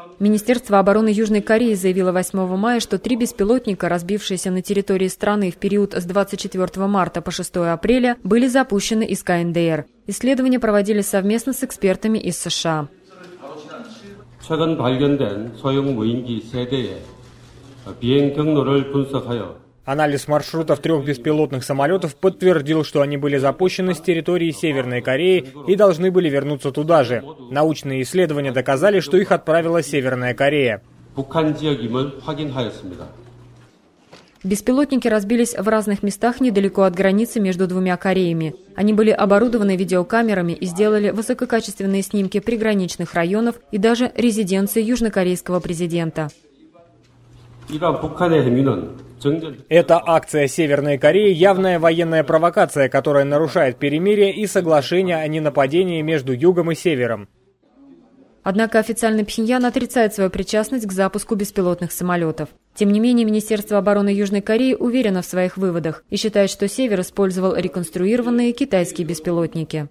Министерство обороны Южной Кореи заявило 8 мая, что 3 беспилотника, разбившиеся на территории страны в период с 24 марта по 6 апреля, были запущены из КНДР. Исследования проводились совместно с экспертами из США. 최근 발견된 소형 무인기 3대의 비행 경로를 분석하여 Анализ маршрутов 3 беспилотных самолетов подтвердил, что они были запущены с территории Северной Кореи и должны были вернуться туда же. Научные исследования доказали, что их отправила Северная Корея. Беспилотники разбились в разных местах недалеко от границы между двумя Кореями. Они были оборудованы видеокамерами и сделали высококачественные снимки приграничных районов и даже резиденции южнокорейского президента. Эта акция Северной Кореи – явная военная провокация, которая нарушает перемирие и соглашение о ненападении между Югом и Севером. Однако официальный Пхеньян отрицает свою причастность к запуску беспилотных самолетов. Тем не менее, Министерство обороны Южной Кореи уверено в своих выводах и считает, что Север использовал реконструированные китайские беспилотники.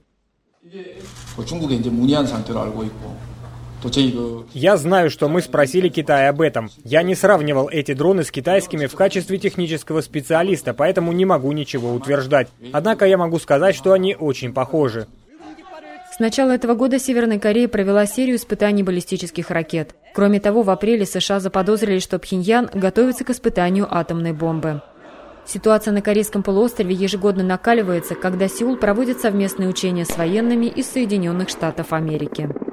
Я знаю, что мы спросили Китай об этом. Я не сравнивал эти дроны с китайскими в качестве технического специалиста, поэтому не могу ничего утверждать. Однако я могу сказать, что они очень похожи. С начала этого года Северная Корея провела серию испытаний баллистических ракет. Кроме того, в апреле США заподозрили, что Пхеньян готовится к испытанию атомной бомбы. Ситуация на Корейском полуострове ежегодно накаливается, когда Сеул проводит совместные учения с военными из Соединенных Штатов Америки.